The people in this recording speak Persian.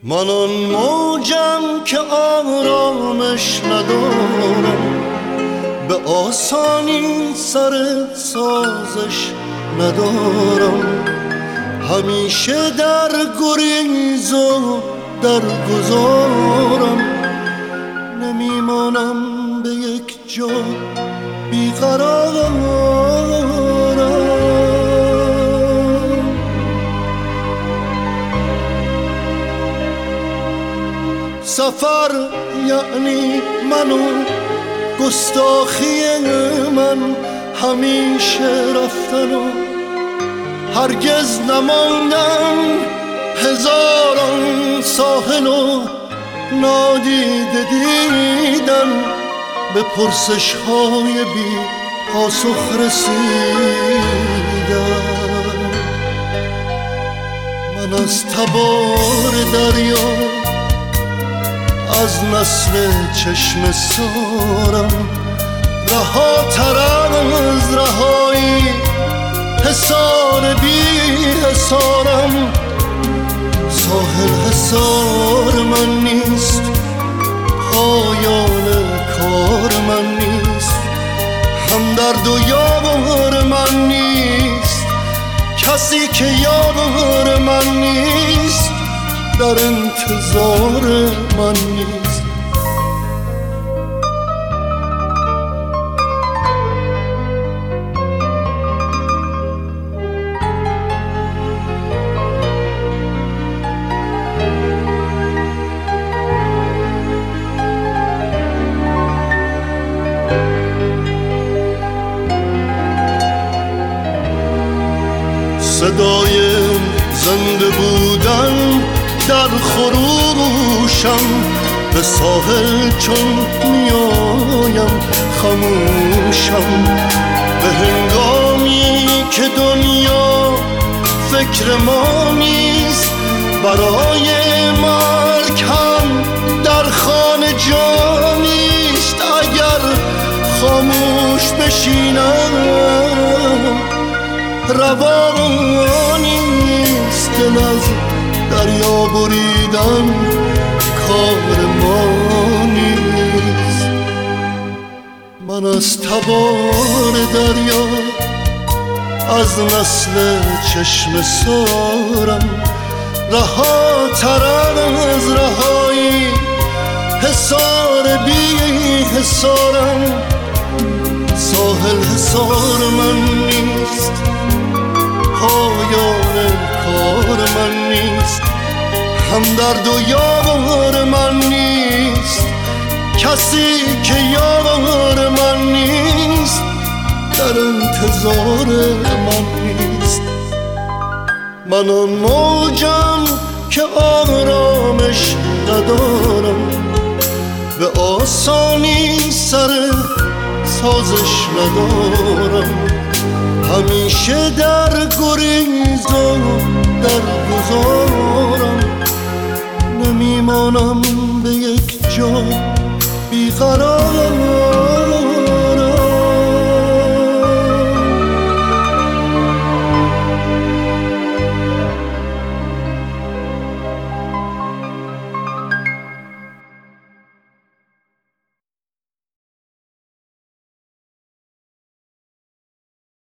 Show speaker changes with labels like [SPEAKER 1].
[SPEAKER 1] من آن موجم که آرامش ندارم، به آسانی سر سازش ندارم. همیشه در گریز و در گذارم، نمیمانم به یک جا بیقرارم. سفر یعنی منو گستاخی من، همیشه رفتن و هرگز نماندن. هزاران ساحل و نادیده دیدن، به پرسش های بی پاسخ رسیدن. من از تبار دریا، از نسل چشم سارم، رهاتر از رهایی حصار بی حصارم. ساحل حصار من نیست، پایان کار من نیست. همدرد و یار من نیست، کسی که یار من نیست، در انتظار من نیست. صدای زنده بودن در خروشم، به ساحل چون میایم خموشم. به هنگامی که دنیا فکر ما نیست، برای مرگ هم در خانه جا نیست. اگر خاموش بشینم روا نیست، دل از دریا بریدن کار ما نیست. من از تبار دریا، از نسل چشم سارم، رهاتر از رهایی حصار بی حصارم. ساحل حصار من نیست، پایان کار من نیست. همدرد و یار من نیست، کسی که یار من نیست، در انتظار من نیست. من آن موجم که آرامش ندارم، به آسانی سر سازش ندارم. همیشه در گریز و در گذارم، نمیمانم به یک جا بیقرارم.